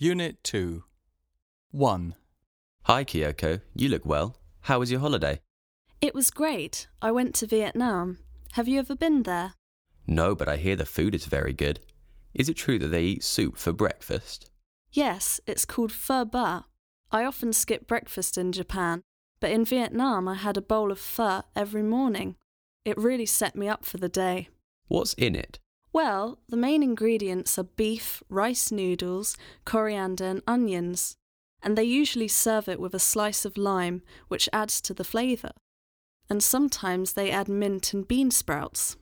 Unit 2. 1. Hi, Kyoko. You look well. How was your holiday? It was great. I went to Vietnam. Have you ever been there? No, but I hear the food is very good. Is it true that they eat soup for breakfast? Yes, it's called pho ba. I often skip breakfast in Japan, but in Vietnam I had a bowl of pho every morning. It really set me up for the day. What's in it? Well, the main ingredients are beef, rice noodles, coriander and onions, and they usually serve it with a slice of lime, which adds to the flavour. And sometimes they add mint and bean sprouts.